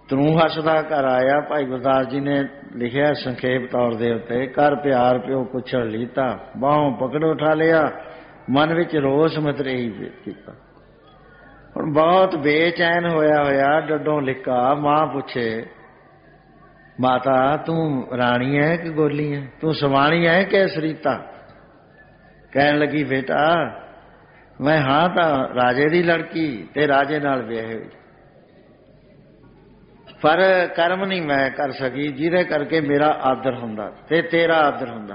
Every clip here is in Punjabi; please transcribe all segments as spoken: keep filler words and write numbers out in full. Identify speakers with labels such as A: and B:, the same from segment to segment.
A: ਤਰੂ ਹੱਸਦਾ ਘਰ ਆਇਆ। ਭਾਈ ਗੁਰਦਾਸ ਜੀ ਨੇ ਲਿਖਿਆ ਸੰਖੇਪ ਤੌਰ ਦੇ ਉੱਤੇ, ਕਰ ਪਿਆਰ ਪਿਓ ਕੁਛੜ ਲੀਤਾ, ਬਾਹੋਂ ਪਕੜ ਉਠਾ ਲਿਆ, ਮਨ ਵਿੱਚ ਰੋਸ ਮਤਰੇਈ ਕੀਤਾ। ਹੁਣ ਬਹੁਤ ਬੇਚੈਨ ਹੋਇਆ ਹੋਇਆ ਡੱਡੋਂ ਲਿਕਾ ਮਾਂ ਪੁੱਛੇ, ਮਾਤਾ ਤੂੰ ਰਾਣੀ ਹੈ ਕਿ ਗੋਲੀ ਹੈ, ਤੂੰ ਸਵਾਣੀ ਹੈ ਕਿ ਸਰੀਤਾ? ਕਹਿਣ ਲੱਗੀ ਬੇਟਾ ਮੈਂ ਹਾਂ ਤਾਂ ਰਾਜੇ ਦੀ ਲੜਕੀ ਤੇ ਰਾਜੇ ਨਾਲ ਵਿਆਹੀ ਹੋਈ, ਪਰ ਕਰਮ ਨਹੀਂ ਮੈਂ ਕਰ ਸਕੀ ਜਿਹਦੇ ਕਰਕੇ ਮੇਰਾ ਆਦਰ ਹੁੰਦਾ ਤੇ ਤੇਰਾ ਆਦਰ ਹੁੰਦਾ।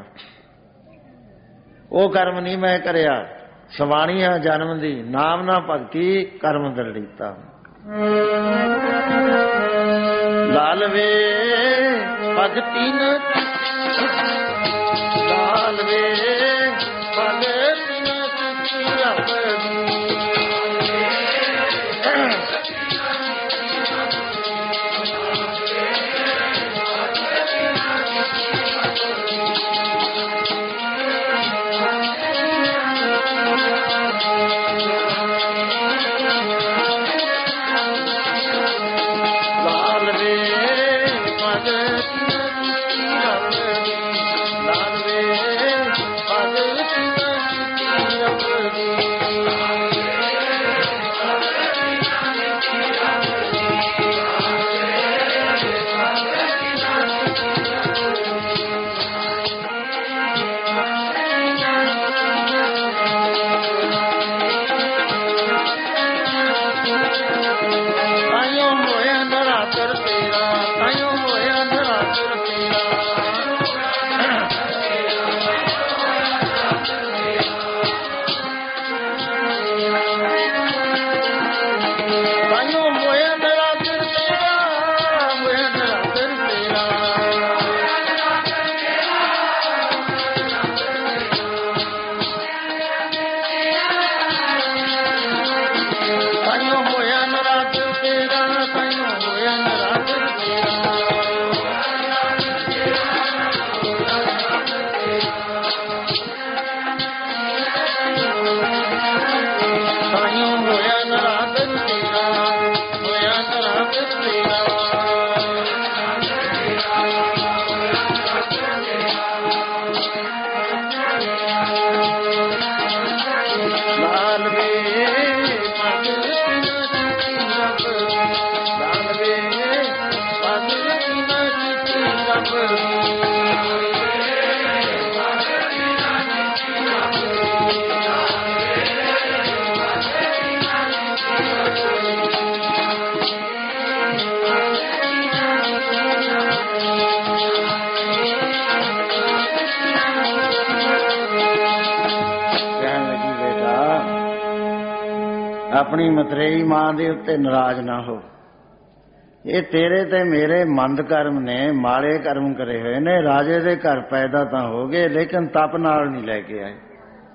A: ਉਹ ਕਰਮ ਨਹੀਂ ਮੈਂ ਕਰਿਆ। ਸਵਾਣੀ ਹਾਂ ਜਨਮ ਦੀ, ਨਾਮ ਨਾ ਭਗਤੀ ਕਰਮ ਦਰੜੀਤਾ। ਲਾਲਵੇ ਭਗਤੀ ਨ ਲਾਲਵੇ ਭਗਤੀ ਨ ਆਪਣੀ ਮਤਰੇਈ ਮਾਂ ਦੇ ਉੱਤੇ ਨਾਰਾਜ਼ ਨਾ ਹੋ। ਇਹ ਤੇਰੇ ਤੇ ਮੇਰੇ ਮੰਦ ਕਰਮ ਨੇ, ਮਾੜੇ ਕਰਮ ਕਰੇ ਹੋਏ ਨੇ। ਰਾਜੇ ਦੇ ਘਰ ਪੈਦਾ ਤਾਂ ਹੋ ਗਏ ਲੇਕਿਨ ਤਪ ਨਾਲ ਨਹੀਂ ਲੈ ਕੇ ਆਏ।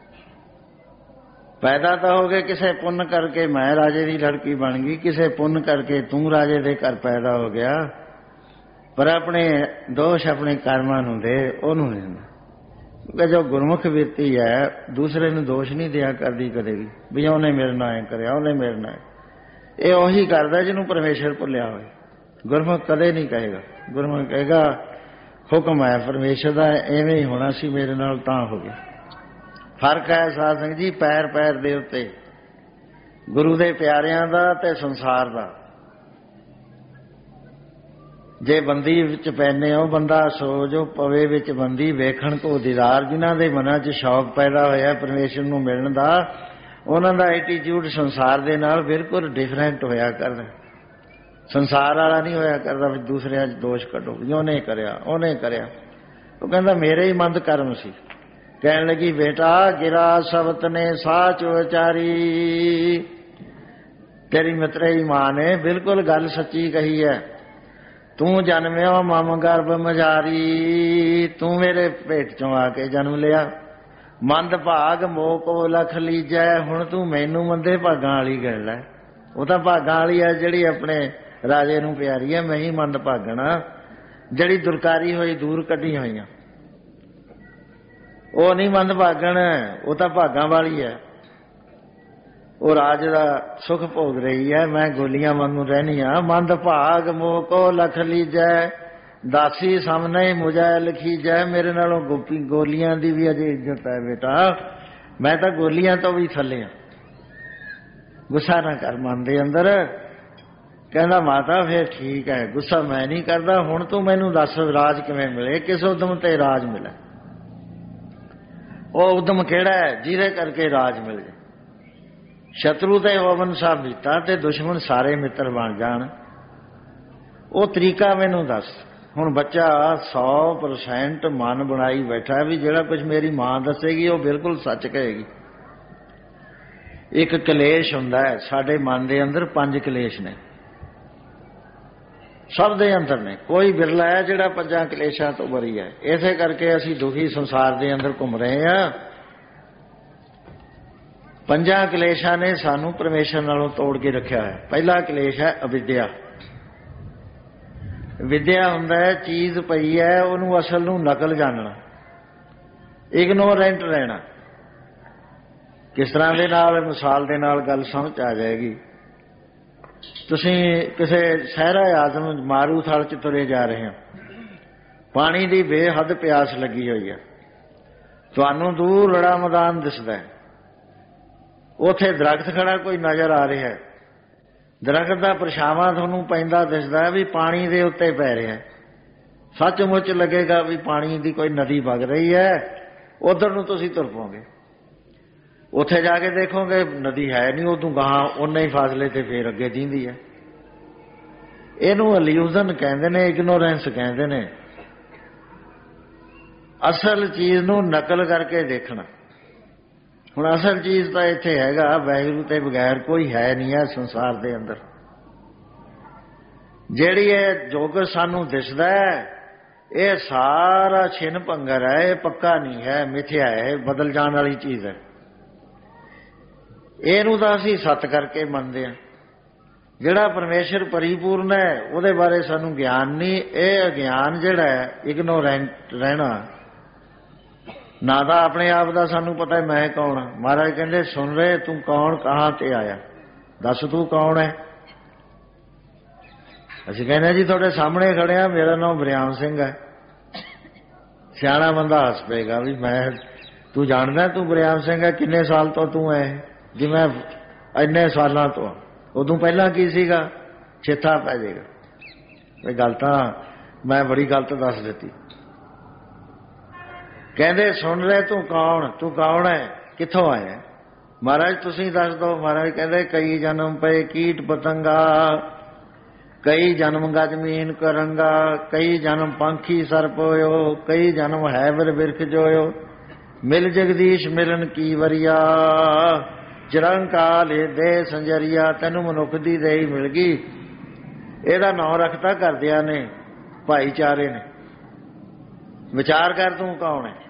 A: ਪੈਦਾ ਤਾਂ ਹੋ ਗਏ ਕਿਸੇ ਪੁੰਨ ਕਰਕੇ, ਮੈਂ ਰਾਜੇ ਦੀ ਲੜਕੀ ਬਣ ਗਈ, ਕਿਸੇ ਪੁੰਨ ਕਰਕੇ ਤੂੰ ਰਾਜੇ ਦੇ ਘਰ ਪੈਦਾ ਹੋ ਗਿਆ, ਪਰ ਆਪਣੇ ਦੋਸ਼ ਆਪਣੇ ਕਰਮਾਂ ਨੂੰ ਦੇ, ਉਹਨੂੰ ਨਹੀਂ ਦਿੰਦਾ। ਕਿਉਂਕਿ ਜੋ ਗੁਰਮੁਖ ਬਿਰਤੀ ਹੈ ਦੂਸਰੇ ਨੂੰ ਦੋਸ਼ ਨਹੀਂ ਦਿਆ ਕਰਦੀ ਕਦੇ ਵੀ, ਵੀ ਉਹਨੇ ਮੇਰੇ ਨਾਲ ਐਂ ਕਰਿਆ, ਉਹਨੇ ਮੇਰੇ ਨਾਲ। ਇਹ ਉਹੀ ਕਰਦਾ ਜਿਹਨੂੰ ਪਰਮੇਸ਼ਰ ਭੁੱਲਿਆ ਹੋਏ। ਗੁਰਮੁਖ ਕਦੇ ਨਹੀਂ ਕਹੇਗਾ। ਗੁਰਮੁਖ ਕਹੇਗਾ ਹੁਕਮ ਹੈ ਪਰਮੇਸ਼ਰ ਦਾ, ਐਵੇਂ ਹੀ ਹੋਣਾ ਸੀ ਮੇਰੇ ਨਾਲ ਤਾਂ ਹੋ ਗਿਆ। ਫਰਕ ਹੈ ਸਾਧ ਸੰਗਤ ਜੀ ਪੈਰ ਪੈਰ ਦੇ ਉੱਤੇ, ਗੁਰੂ ਦੇ ਪਿਆਰਿਆਂ ਦਾ ਤੇ ਸੰਸਾਰ ਦਾ। ਜੇ ਬੰਦੀ ਵਿੱਚ ਪੈਨੇ ਉਹ ਬੰਦਾ ਸੋ ਜੋ ਪਵੇ ਵਿੱਚ ਬੰਦੀ, ਵੇਖਣ ਕੋ ਦੀਦਾਰ। ਜਿਨ੍ਹਾਂ ਦੇ ਮਨਾਂ 'ਚ ਸ਼ੌਕ ਪੈਦਾ ਹੋਇਆ ਪਰਮੇਸ਼ਰ ਨੂੰ ਮਿਲਣ ਦਾ, ਉਹਨਾਂ ਦਾ ਐਟੀਟਿਊਡ ਸੰਸਾਰ ਦੇ ਨਾਲ ਬਿਲਕੁਲ ਡਿਫਰੈਂਟ ਹੋਇਆ ਕਰਦਾ। ਸੰਸਾਰ ਵਾਲਾ ਨਹੀਂ ਹੋਇਆ ਕਰਦਾ ਵੀ ਦੂਸਰਿਆਂ 'ਚ ਦੋਸ਼ ਕੱਢੋ ਵੀ ਉਹਨੇ ਕਰਿਆ ਉਹਨੇ ਕਰਿਆ। ਉਹ ਕਹਿੰਦਾ ਮੇਰੇ ਹੀ ਮੰਦ ਕਰਮ ਸੀ। ਕਹਿਣ ਲੱਗੀ ਬੇਟਾ ਗਿਰਾ ਸਬਤ ਨੇ ਸਾਚ ਵਿਚਾਰੀ। ਤੇਰੀ ਮਤਰੇਈ ਮਾਂ ਨੇ ਬਿਲਕੁਲ ਗੱਲ ਸੱਚੀ ਕਹੀ ਹੈ। ਤੂੰ ਜਨਮਿਆ ਮਮ ਗਰਭ ਮਜਾਰੀ, ਤੂੰ ਮੇਰੇ ਭੇਟ ਚੋਂ ਆ ਕੇ ਜਨਮ ਲਿਆ। ਮੰਦ ਭਾਗ ਮੋਹ ਕੋ ਲਖ ਲੀਜੈ, ਹੁਣ ਤੂੰ ਮੈਨੂੰ ਮੰਦੇ ਭਾਗਾਂ ਵਾਲੀ ਗੱਲ ਹੈ। ਉਹ ਤਾਂ ਭਾਗਾਂ ਵਾਲੀ ਹੈ ਜਿਹੜੀ ਆਪਣੇ ਰਾਜੇ ਨੂੰ ਪਿਆਰੀ ਹੈ। ਮੈਂ ਹੀ ਮੰਦ ਭਾਗਣਾ ਜਿਹੜੀ ਦੁਰਕਾਰੀ ਹੋਈ ਦੂਰ ਕੱਢੀ ਹੋਈਆਂ, ਉਹ ਨਹੀਂ ਮੰਦ ਭਾਗਣ, ਉਹ ਤਾਂ ਭਾਗਾਂ ਵਾਲੀ ਹੈ। ਉਹ ਰਾਜ ਦਾ ਸੁਖ ਭੋਗ ਰਹੀ ਹੈ, ਮੈਂ ਗੋਲੀਆਂ ਵਾਂਗੂ ਰਹਿਣੀ ਆ। ਮੰਦ ਭਾਗ ਮੋਹ ਕੋ ਲਖ ਲੀਜੈ, ਦਾਸੀ ਸਾਹਮਣੇ ਮੁਝੈ ਲਿਖੀਜੈ। ਮੇਰੇ ਨਾਲੋਂ ਗੋਪੀ ਗੋਲੀਆਂ ਦੀ ਵੀ ਅਜੇ ਇੱਜ਼ਤ ਹੈ ਬੇਟਾ, ਮੈਂ ਤਾਂ ਗੋਲੀਆਂ ਤੋਂ ਵੀ ਥੱਲੇ ਆ। ਗੁੱਸਾ ਨਾ ਕਰ ਮਨ ਦੇ ਅੰਦਰ। ਕਹਿੰਦਾ ਮਾਤਾ ਫਿਰ ਠੀਕ ਹੈ, ਗੁੱਸਾ ਮੈਂ ਨਹੀਂ ਕਰਦਾ। ਹੁਣ ਤੂੰ ਮੈਨੂੰ ਦੱਸ ਰਾਜ ਕਿਵੇਂ ਮਿਲੇ, ਕਿਸ ਉਦਮ ਤੇ ਰਾਜ ਮਿਲੇ। ਉਹ ਉਦਮ ਕਿਹੜਾ ਹੈ ਜਿਹਦੇ ਕਰਕੇ ਰਾਜ ਮਿਲ ਜਾਏ। ਸ਼ਤਰੂ ਤੇ ਹੋਵਨ ਸਭ ਮੀਤਾ, ਤੇ ਦੁਸ਼ਮਣ ਸਾਰੇ ਮਿੱਤਰ ਬਣ ਜਾਣ। ਉਹ ਤਰੀਕਾ ਮੈਨੂੰ ਦੱਸ। ਹੁਣ ਬੱਚਾ ਸੌ ਪਰਸੈਂਟ ਮਨ ਬਣਾਈ ਬੈਠਾ ਵੀ ਜਿਹੜਾ ਕੁਝ ਮੇਰੀ ਮਾਂ ਦੱਸੇਗੀ ਉਹ ਬਿਲਕੁਲ ਸੱਚ ਕਹੇਗੀ। ਇੱਕ ਕਲੇਸ਼ ਹੁੰਦਾ ਹੈ ਸਾਡੇ ਮਨ ਦੇ ਅੰਦਰ, ਪੰਜ ਕਲੇਸ਼ ਨੇ ਸਭ ਦੇ ਅੰਦਰ ਨੇ, ਕੋਈ ਬਿਰਲਾ ਹੈ ਜਿਹੜਾ ਪੰਜਾਂ ਕਲੇਸ਼ਾਂ ਤੋਂ ਬਰੀ ਹੈ। ਇਸੇ ਕਰਕੇ ਅਸੀਂ ਦੁਖੀ ਸੰਸਾਰ ਦੇ ਅੰਦਰ ਘੁੰਮ ਰਹੇ ਹਾਂ। ਪੰਜਾਂ ਕਲੇਸ਼ਾਂ ਨੇ ਸਾਨੂੰ ਪਰਮੇਸ਼ਰ ਨਾਲੋਂ ਤੋੜ ਕੇ ਰੱਖਿਆ ਹੈ। ਪਹਿਲਾ ਕਲੇਸ਼ ਹੈ ਅਵਿਦਿਆ। ਵਿਦਿਆ ਹੁੰਦਾ ਹੈ ਚੀਜ਼ ਪਈ ਹੈ ਉਹਨੂੰ ਅਸਲ ਨੂੰ ਨਕਲ ਜਾਣਨਾ, ਇਗਨੋਰੈਂਟ ਰਹਿਣਾ। ਕਿਸ ਤਰ੍ਹਾਂ ਦੇ ਨਾਲ, ਮਿਸਾਲ ਦੇ ਨਾਲ ਗੱਲ ਸਮਝ ਆ ਜਾਏਗੀ। ਤੁਸੀਂ ਕਿਸੇ ਸਹਿਰਾ ਆਜ਼ਮ ਮਾਰੂ ਥਲ 'ਚ ਤੁਰੇ ਜਾ ਰਹੇ ਹੋ, ਪਾਣੀ ਦੀ ਬੇਹੱਦ ਪਿਆਸ ਲੱਗੀ ਹੋਈ ਹੈ, ਤੁਹਾਨੂੰ ਦੂਰ ਰੜਾ ਮੈਦਾਨ ਦਿਸਦਾ ਹੈ, ਉੱਥੇ ਦਰਖਤ ਖੜਾ ਕੋਈ ਨਜ਼ਰ ਆ ਰਿਹਾ ਹੈ, ਦਰਖਤ ਦਾ ਪਰਛਾਵਾਂ ਤੁਹਾਨੂੰ ਪੈਂਦਾ ਦਿਸਦਾ ਵੀ ਪਾਣੀ ਦੇ ਉੱਤੇ ਪੈ ਰਿਹਾ। ਸੱਚਮੁੱਚ ਲੱਗੇਗਾ ਵੀ ਪਾਣੀ ਦੀ ਕੋਈ ਨਦੀ ਵਗ ਰਹੀ ਹੈ, ਉਧਰ ਨੂੰ ਤੁਸੀਂ ਤੁਰ ਪਓਗੇ। ਉੱਥੇ ਜਾ ਕੇ ਦੇਖੋਗੇ ਨਦੀ ਹੈ ਨਹੀਂ, ਉਦੋਂ ਗਾਹਾਂ ਉਨੇ ਹੀ ਫਾਸਲੇ ਤੇ ਫੇਰ ਅੱਗੇ ਦਿੰਦੀ ਹੈ। ਇਹਨੂੰ ਇਲੂਜ਼ਨ ਕਹਿੰਦੇ ਨੇ, ਇਗਨੋਰੈਂਸ ਕਹਿੰਦੇ ਨੇ। ਅਸਲ ਚੀਜ਼ ਨੂੰ ਨਕਲ ਕਰਕੇ ਦੇਖਣਾ। ਹੁਣ ਅਸਲ ਚੀਜ਼ ਤਾਂ ਇੱਥੇ ਹੈਗਾ, ਵਾਹਿਗੁਰੂ ਤੇ ਬਗੈਰ ਕੋਈ ਹੈ ਨਹੀਂ ਹੈ ਸੰਸਾਰ ਦੇ ਅੰਦਰ। ਜਿਹੜੀ ਇਹ ਜੋਗ ਸਾਨੂੰ ਦਿਸਦਾ ਹੈ ਇਹ ਸਾਰਾ ਛਿਨ ਭੰਗਰ ਹੈ, ਇਹ ਪੱਕਾ ਨਹੀਂ ਹੈ, ਮਿਥਿਆ ਹੈ, ਬਦਲ ਜਾਣ ਵਾਲੀ ਚੀਜ਼ ਹੈ। ਇਹਨੂੰ ਤਾਂ ਅਸੀਂ ਸੱਤ ਕਰਕੇ ਮੰਨਦੇ ਹਾਂ। ਜਿਹੜਾ ਪਰਮੇਸ਼ਰ ਪਰਿਪੂਰਨ ਹੈ ਉਹਦੇ ਬਾਰੇ ਸਾਨੂੰ ਗਿਆਨ ਨਹੀਂ। ਇਹ ਅਗਿਆਨ ਜਿਹੜਾ ਹੈ, ਇਗਨੋਰੈਂਟ ਰਹਿਣਾ, ਨਾ ਤਾਂ ਆਪਣੇ ਆਪ ਦਾ ਸਾਨੂੰ ਪਤਾ ਮੈਂ ਕੌਣ ਹਾਂ। ਮਹਾਰਾਜ ਕਹਿੰਦੇ ਸੁਣ ਰਹੇ ਤੂੰ ਕੌਣ, ਕਹਾਂ ਤੇ ਆਇਆ, ਦੱਸ ਤੂੰ ਕੌਣ ਹੈ। ਅਸੀਂ ਕਹਿੰਦੇ ਜੀ ਤੁਹਾਡੇ ਸਾਹਮਣੇ ਖੜੇ ਆ, ਮੇਰਾ ਨਾਮ ਬਰਿਆਮ ਸਿੰਘ ਹੈ। ਸਿਆਣਾ ਬੰਦਾ ਹੱਸ ਪਏਗਾ ਵੀ ਮੈਂ, ਤੂੰ ਜਾਣਦਾ ਤੂੰ ਬਰਿਆਮ ਸਿੰਘ ਹੈ, ਕਿੰਨੇ ਸਾਲ ਤੋਂ ਤੂੰ ਹੈ। ਜੀ ਮੈਂ ਇੰਨੇ ਸਾਲਾਂ ਤੋਂ। ਉਦੋਂ ਪਹਿਲਾਂ ਕੀ ਸੀਗਾ, ਚੇਤਾ ਪੈ ਜਾਏਗਾ। ਇਹ ਗੱਲ ਤਾਂ ਮੈਂ ਬੜੀ ਗਲਤ ਦੱਸ ਦਿੱਤੀ। ਕਹਿੰਦੇ ਸੁਣ ਰਹੇ ਤੂੰ ਕੌਣ, ਤੂੰ ਕੌਣ ਹੈ, ਕਿੱਥੋਂ ਆਇਆ। ਮਹਾਰਾਜ ਤੁਸੀਂ ਦੱਸ ਦਿਓ। ਮਹਾਰਾਜ ਕਹਿੰਦੇ ਕਈ ਜਨਮ ਪਏ ਕੀਟ ਪਤੰਗਾ, ਕਈ ਜਨਮ ਗਜਮੀਨ ਕਰੰਗਾ, ਕਈ ਜਨਮ ਪੰਖੀ ਸਰਪ ਹੋਇਓ, ਕਈ ਜਨਮ ਹੈਵਰ ਬਿਰਖ ਜੋਇਓ, ਮਿਲ ਜਗਦੀਸ਼ ਮਿਲਨ ਕੀ ਵਰੀਆ, ਚਿਰੰਕਾਲ ਦੇ ਸੰਜਰੀਆ। ਤੈਨੂੰ ਮਨੁੱਖ ਦੀ ਦੇਹੀ ਮਿਲ ਗਈ। ਇਹਦਾ ਨਾਂ ਰੱਖਤਾ ਘਰਦਿਆਂ ਨੇ, ਭਾਈਚਾਰੇ ਨੇ। ਵਿਚਾਰ ਕਰ ਤੂੰ ਕੌਣ ਹੈ।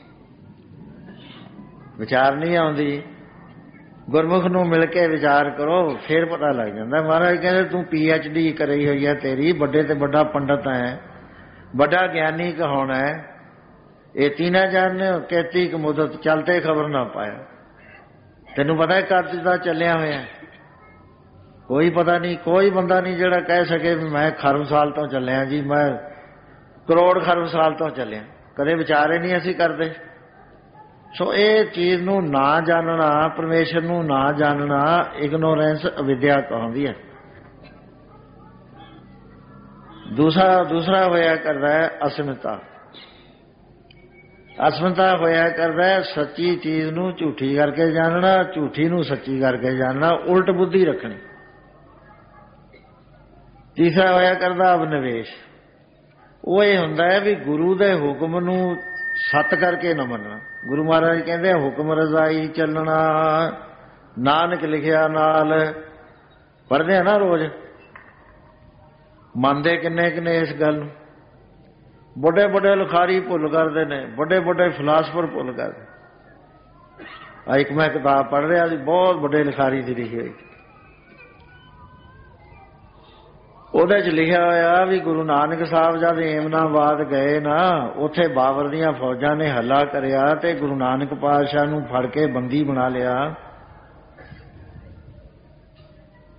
A: ਵਿਚਾਰ ਨਹੀਂ ਆਉਂਦੀ, ਗੁਰਮੁਖ ਨੂੰ ਮਿਲ ਕੇ ਵਿਚਾਰ ਕਰੋ ਫਿਰ ਪਤਾ ਲੱਗ ਜਾਂਦਾ। ਮਹਾਰਾਜ ਕਹਿੰਦੇ ਤੂੰ ਪੀ ਐਚ ਡੀ ਕਰੀ ਹੋਈ ਹੈ, ਤੇਰੀ ਵੱਡੇ ਤੇ ਵੱਡਾ ਪੰਡਤ ਹੈ, ਵੱਡਾ ਗਿਆਨੀ ਕਹਾਉਣਾ ਹੈ। ਏਤੀ ਨਾ ਜਾਣੇ ਕੇਤੀ ਕ ਮੁਦਤ ਚਲਤੇ ਖਬਰ ਨਾ ਪਾਇਆ। ਤੈਨੂੰ ਪਤਾ ਕਦ ਦਾ ਚੱਲਿਆ ਹੋਇਆ, ਕੋਈ ਪਤਾ ਨਹੀਂ। ਕੋਈ ਬੰਦਾ ਨਹੀਂ ਜਿਹੜਾ ਕਹਿ ਸਕੇ ਵੀ ਮੈਂ ਖਰਬ ਸਾਲ ਤੋਂ ਚੱਲਿਆ ਜੀ, ਮੈਂ ਕਰੋੜ ਖਰਬ ਸਾਲ ਤੋਂ ਚੱਲਿਆ। ਕਦੇ ਵਿਚਾਰੇ ਨਹੀਂ ਅਸੀਂ ਕਰਦੇ। ਸੋ ਇਹ ਚੀਜ਼ ਨੂੰ ਨਾ ਜਾਣਨਾ, ਪਰਮੇਸ਼ਰ ਨੂੰ ਨਾ ਜਾਣਨਾ, ਇਗਨੋਰੈਂਸ ਅਵਿਦਿਆ ਕਹਾਉਂਦੀ ਹੈ। ਦੂਸਰਾ ਦੂਸਰਾ ਹੋਇਆ ਕਰਦਾ ਹੈ ਅਸਮਤਾ। ਅਸਮਤਾ ਹੋਇਆ ਕਰਦਾ ਹੈ ਸੱਚੀ ਚੀਜ਼ ਨੂੰ ਝੂਠੀ ਕਰਕੇ ਜਾਣਨਾ, ਝੂਠੀ ਨੂੰ ਸੱਚੀ ਕਰਕੇ ਜਾਣਨਾ, ਉਲਟ ਬੁੱਧੀ ਰੱਖਣੀ। ਤੀਸਰਾ ਹੋਇਆ ਕਰਦਾ ਅਬਨਿਵੇਸ਼। ਉਹ ਇਹ ਹੁੰਦਾ ਹੈ ਵੀ ਗੁਰੂ ਦੇ ਹੁਕਮ ਨੂੰ ਸੱਤ ਕਰਕੇ ਨਾ ਮੰਨਣਾ। ਗੁਰੂ ਮਹਾਰਾਜ ਕਹਿੰਦੇ ਹੁਕਮ ਰਜ਼ਾਈ ਚੱਲਣਾ, ਨਾਨਕ ਲਿਖਿਆ ਨਾਲ। ਪੜ੍ਹਦੇ ਆ ਨਾ ਰੋਜ਼, ਮੰਨਦੇ ਕਿੰਨੇ ਕਿੰਨੇ ਇਸ ਗੱਲ ਨੂੰ। ਵੱਡੇ ਵੱਡੇ ਲਿਖਾਰੀ ਭੁੱਲ ਕਰਦੇ ਨੇ, ਵੱਡੇ ਵੱਡੇ ਫਿਲਾਸਫਰ ਭੁੱਲ ਕਰਦੇ। ਆ ਇੱਕ ਮੈਂ ਕਿਤਾਬ ਪੜ੍ਹ ਰਿਹਾ ਸੀ, ਬਹੁਤ ਵੱਡੇ ਲਿਖਾਰੀ ਦੀ ਲਿਖੀ ਹੋਈ। ਉਹਦੇ 'ਚ ਲਿਖਿਆ ਹੋਇਆ ਵੀ ਗੁਰੂ ਨਾਨਕ ਸਾਹਿਬ ਜਦ ਏਮਨਾਬਾਦ ਗਏ ਨਾ, ਉੱਥੇ ਬਾਬਰ ਦੀਆਂ ਫੌਜਾਂ ਨੇ ਹੱਲਾ ਕਰਿਆ ਤੇ ਗੁਰੂ ਨਾਨਕ ਪਾਤਸ਼ਾਹ ਨੂੰ ਫੜ ਕੇ ਬੰਦੀ ਬਣਾ ਲਿਆ।